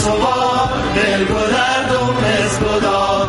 سوار دل گذرد و مسگدار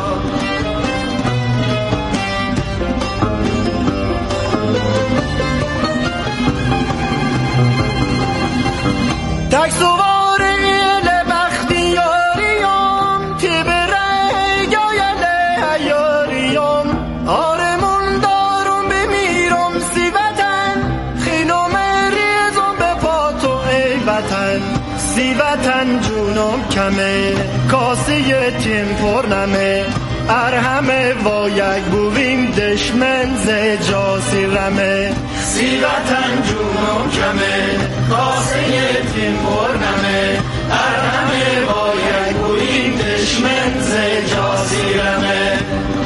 تک سوار ایل بختیاریم تی بره گایله ایاریم آرمون دارم بمیرم سی وطن خیلوم ریزم به پاتو ای وطن سی وطن جونم کمه کاسه تیم پر نمه ارهمه و یک بویم دشمن ز جاسی رمه سی وطن جونم کمه کاسه تیم پر نمه ارهمه و یک بویم دشمن ز جاسی رمه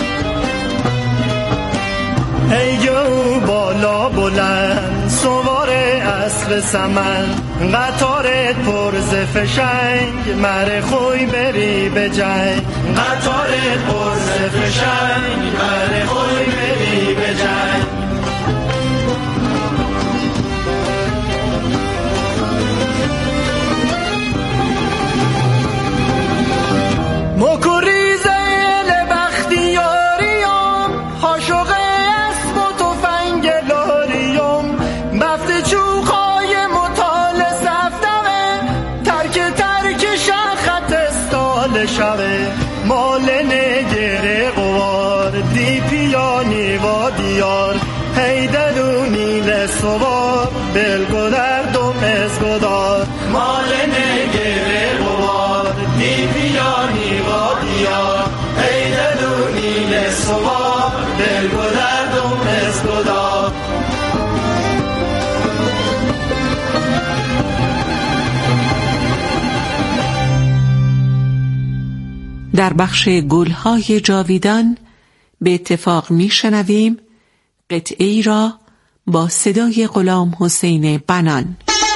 ای جو بالا بلند سوار اسب سمن قطارت پر ز فشنگ مر خوی بری به جنگ قطارت پر ز فشنگ مر خوی بری به جنگ مال نگره قوار دی پیانی و دیار هیدر و نیل سوار بلگدرد و مسگدار مال نگره قوار دی پیانی و دیار هیدر و نیل سوار بلگدرد و مسگدار در بخش گلهای جاویدان به اتفاق میشنویم قطعه‌ای را با صدای غلام حسین بنان.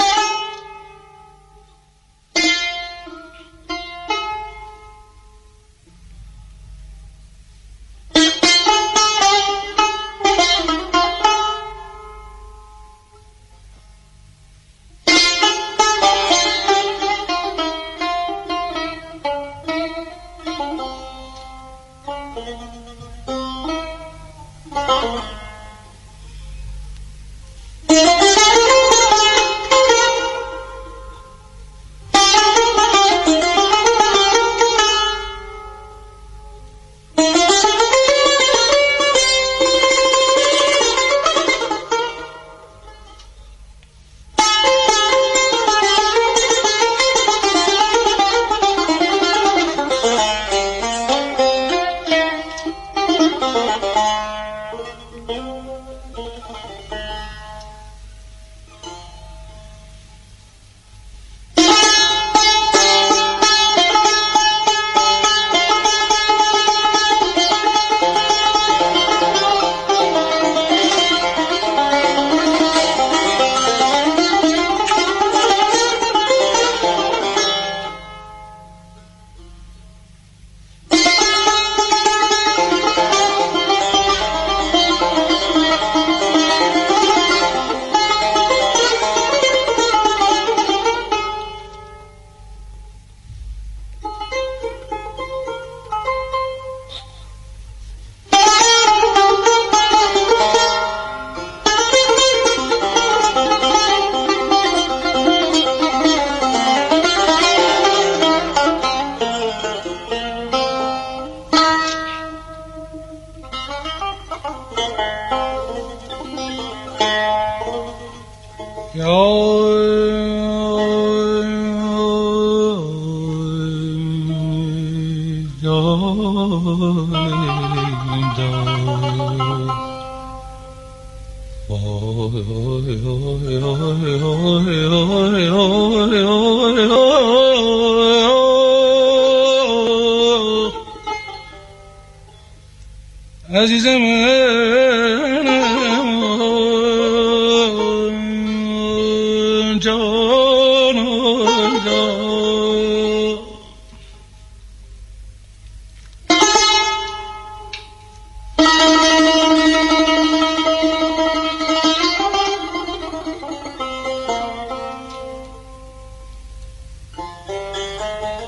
عزیزم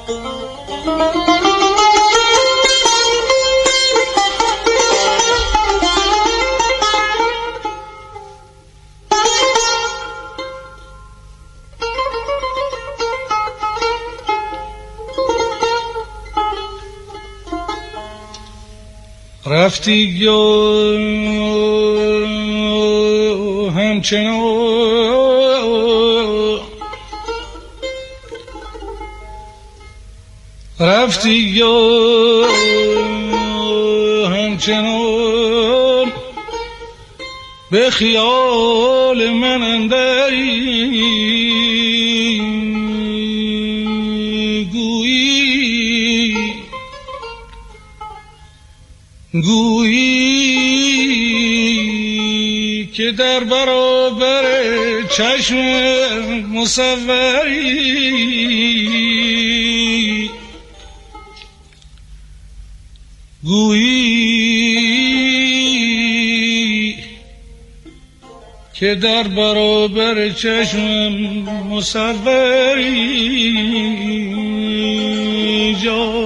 رفتی و همچنان رفتی و همچنان به خیال من اندری گویی که در برابر چشم مصوری گویی که در برابر چشم مصوری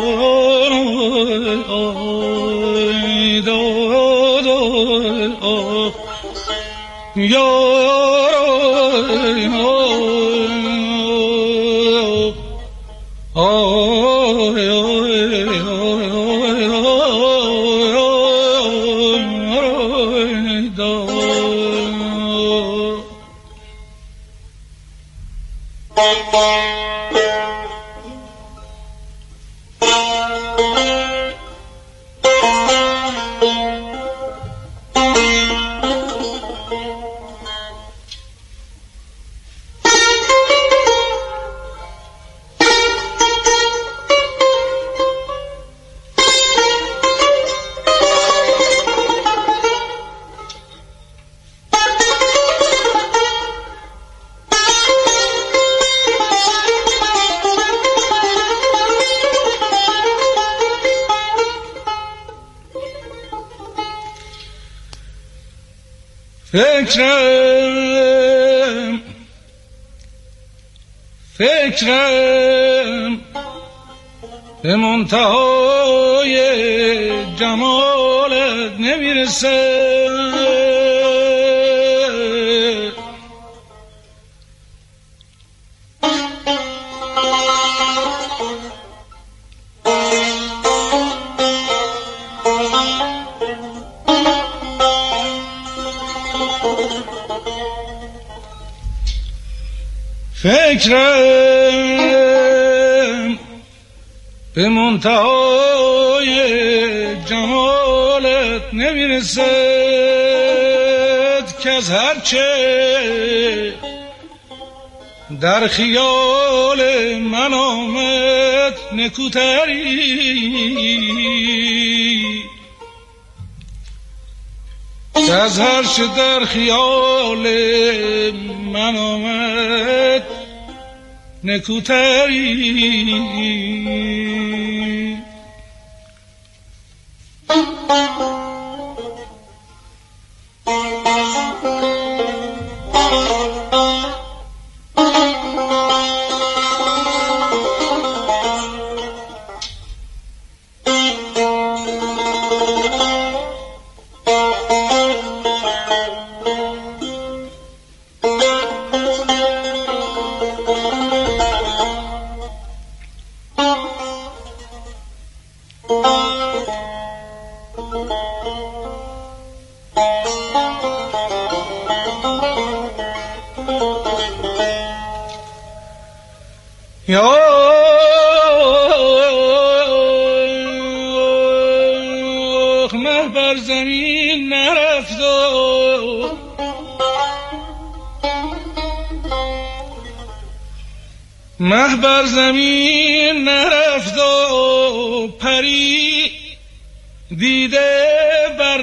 فکرم به منتهای جمالت نمیرسه فکرم به منتهای جمالت نمیرسد که از هرچه در خیال من آمد نکوتری که از هرچه در خیال من آمد نکوتری مه بر زمین نرفت و مه بر زمین نرفت و پری دیده بر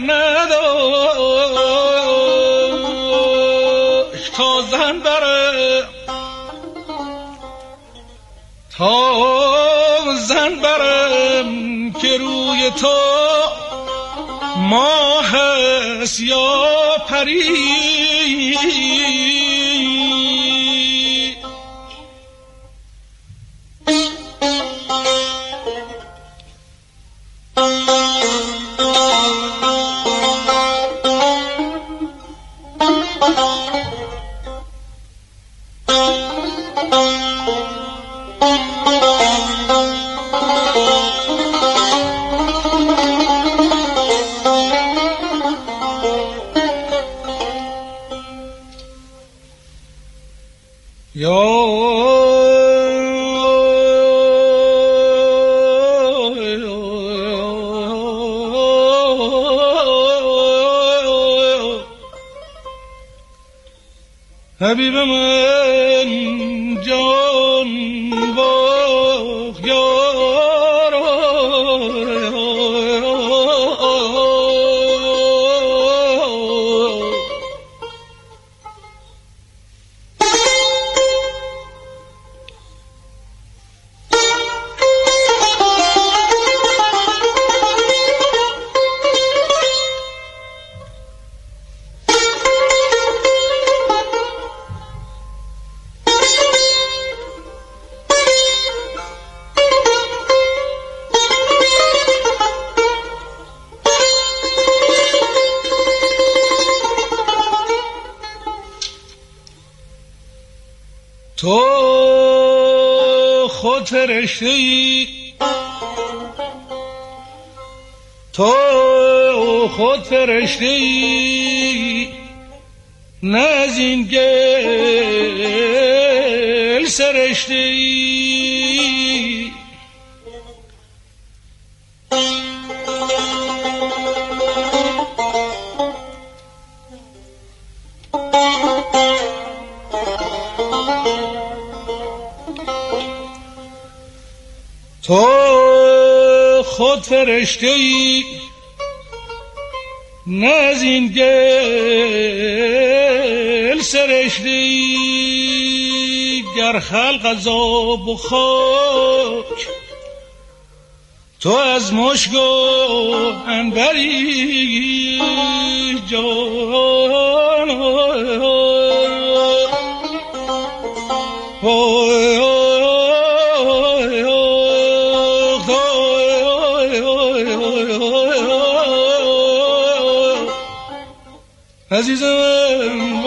نداشت تا زن برم که روی تو ماه است یا پری حبیب من جان باغ تو خود فرشته‌ای، تو خود فرشته‌ای، نه از این گل سرشته‌ای. تو خود فرشته‌ای، نه از این گل سرشته‌ای. گر خلق از آب و خاک، تو از مشک و عنبری جان. عزیزم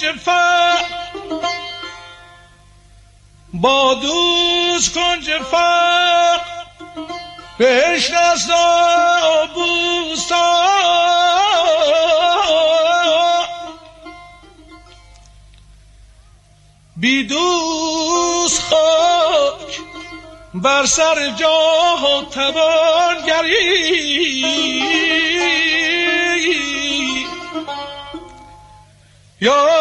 فقر با دوست کنج فقر بهشت است و بوستان بی دوست خاک بر سر جاه و توانگری یا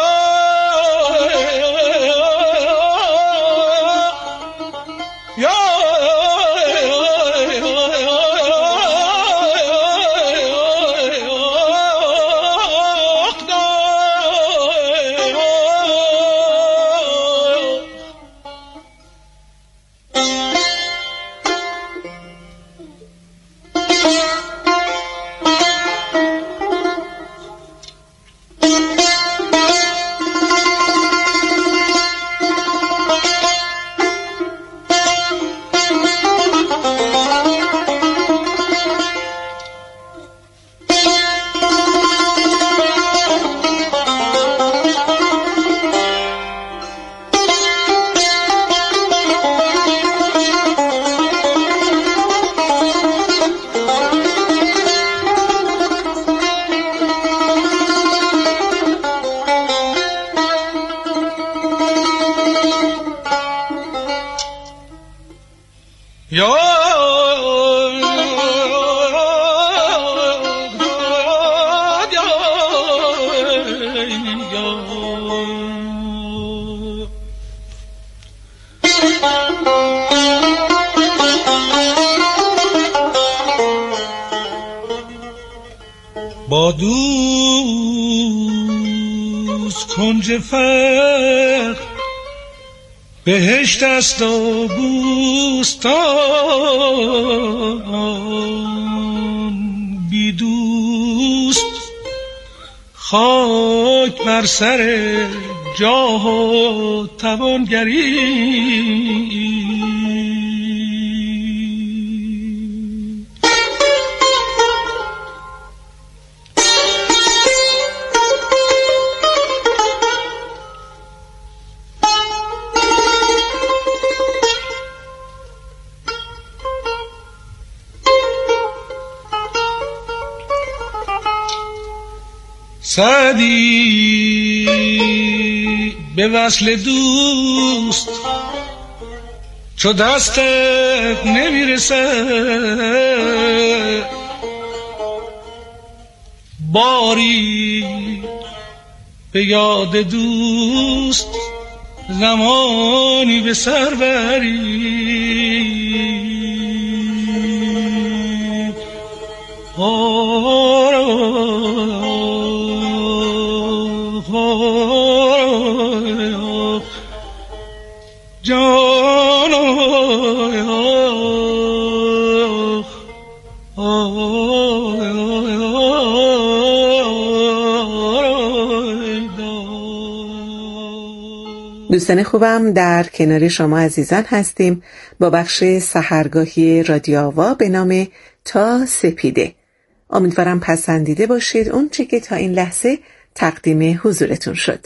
با دوست کنج فقر بهشت است و بوستان بی دوست خاک بر سر جاه و توانگری سعدی به وصل دوست چو دستت نمیرسه باری به یاد دوست زمانی به سر بری دوستان خوبم، در کنار شما عزیزان هستیم با بخش سحرگاهی رادیو آوا به نام تا سپیده. امیدوارم پسندیده باشید اون چه که تا این لحظه تقدیم حضورتون شد.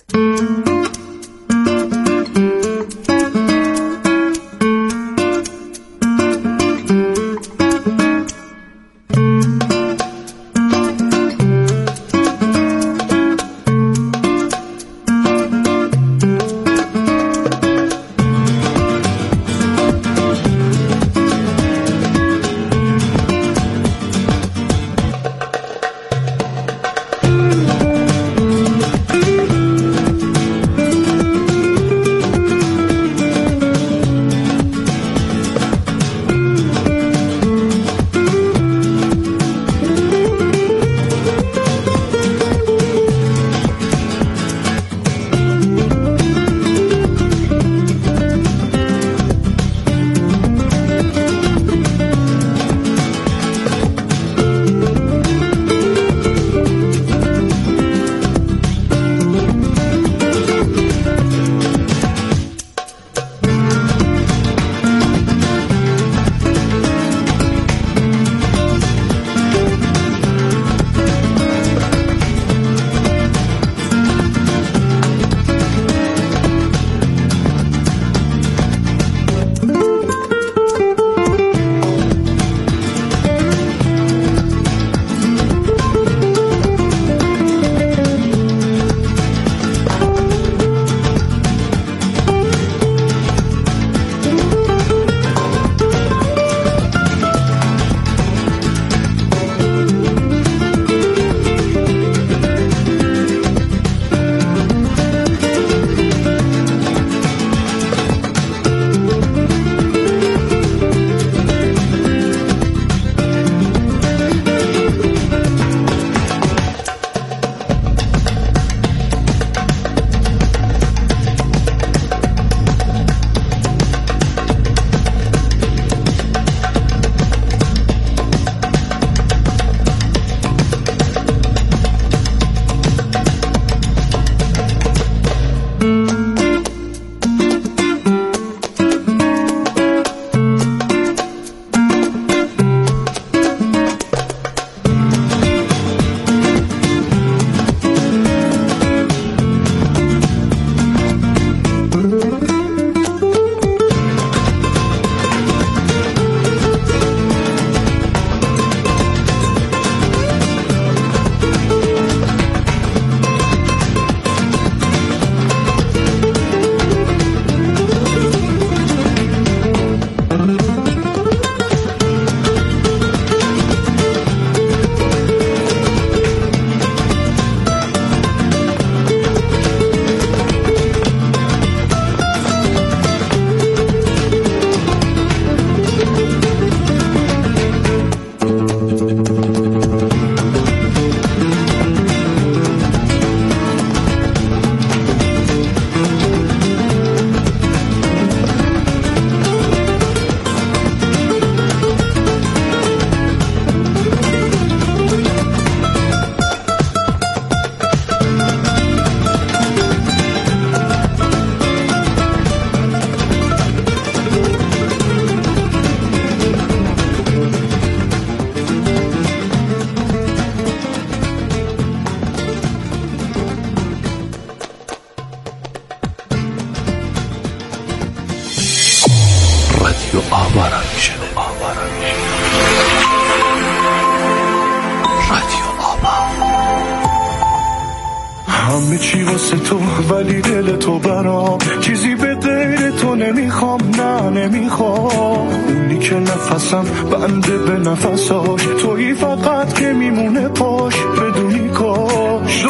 همه چی واسه تو ولی دل تو برام چیزی به غیر تو نمیخوام، نه نمیخوام. اونی که نفسم بنده به نفساش، تویی فقط که میمونه پاش بدونی کاش.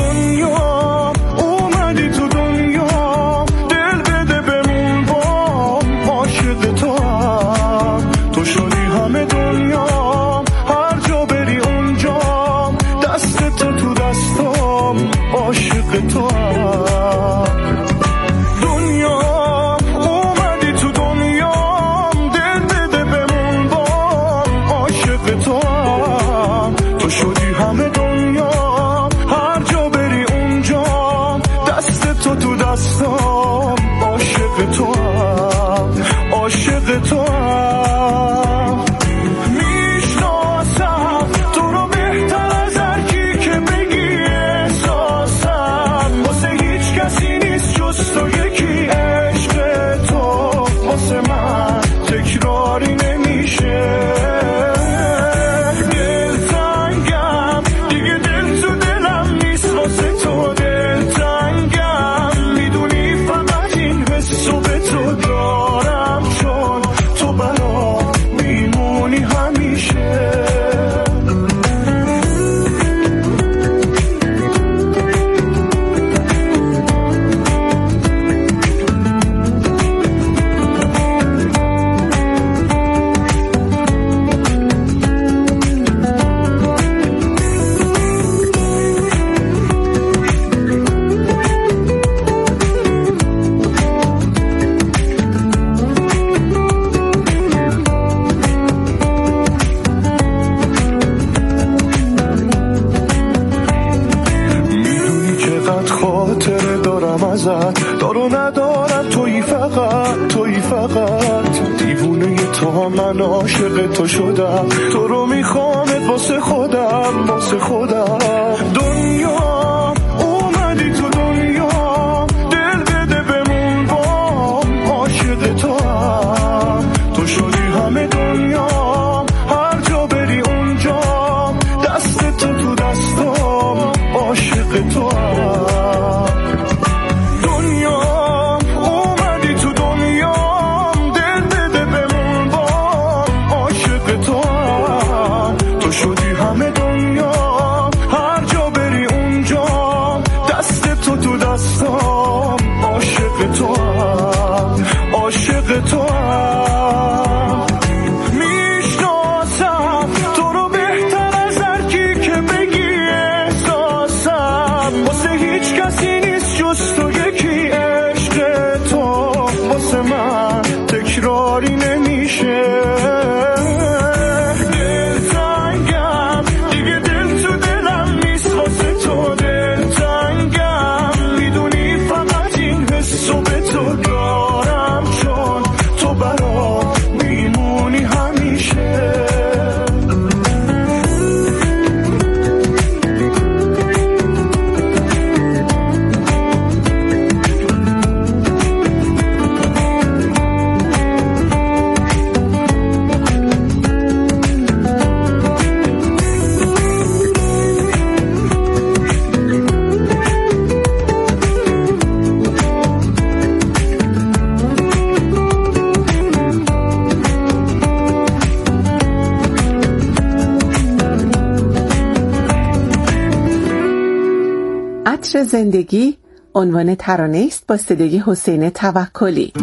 دنیا اومدی تو دنیا، دل بده بمون بام، عاشق تو هم تو شدی همه دنیا، هر جا بری اونجا دست تو دستام، عاشق تو هم. دنیا اومدی تو دنیا، دل بده بمون بام، عاشق تو هم تو شدی همه دنیا، هر جا بری اونجا دست تو دستام، عاشق تو هم، عاشق تو هم. میشناسم تو رو بهتر از هر کی که بگی، احساسم واسه هیچ کسی نیست جز تو یکی، عشق تو واسه من تکراری نمیشه. دلتنگم دیگه، دل تو دلم نیست واسه تو، دلتنگم میدونی فقط این حسو به تو دارم، چون تو برام میمونی همیشه. خاطره دارم ازت، دارو ندارم، تویی فقط، تویی فقط. دیوونه تو هم من عاشق تو شدم، تو رو میخوامت واسه خودم، واسه خودم. دنیا اومدی تو دنیا، دل بده بمون بام، عاشق تو هم تو شدی همه دنیا، هر جا بری اونجا دست تو دستام، عاشق تو هم. عاشق تو هم. میشناسم تو رو بهتر از هر کی که بگی، احساسم واسه هیچ کسی نیست جز تو یکی، عشق تو واسه من تکراری نمیشه. دلتنگم دیگه، دل تو دلم نیست واسه تو، دلتنگم میدونی عطر زندگی عنوان ترانه است با صدای حسین توکلی.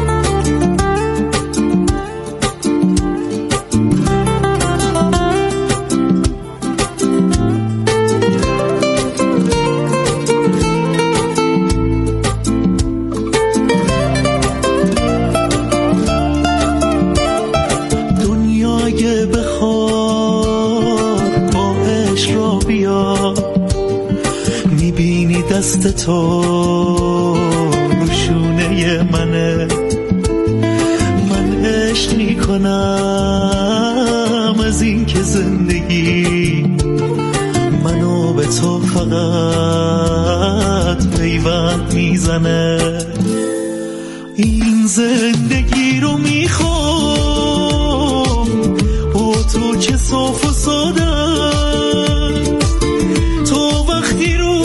دست تو روشونه منه، من عشق میکنم از این که زندگی منو به تو فقط پیوند میزنه. این زندگی رو میخوام با تو چه صاف و ساده، تو وقتی رو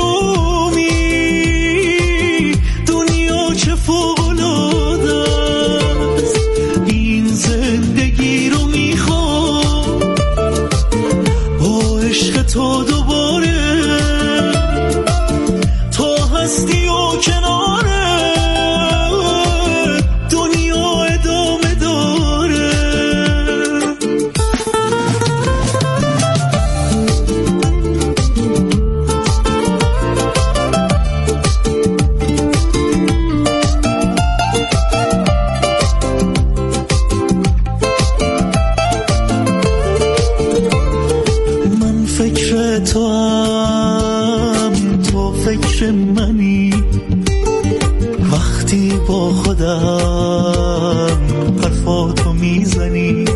تو دوباره تو هستی و کناره دنیا ادامه داره. تو فکر منی وقتی با خودم حرفاتو میزنی،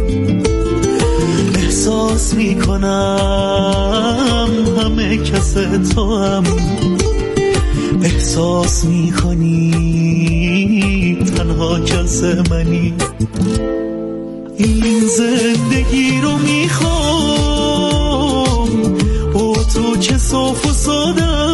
احساس میکنم همه کس تو هم احساس میکنی تنها کس منی. این زندگی رو میخوام با تو چه صاف و ساده،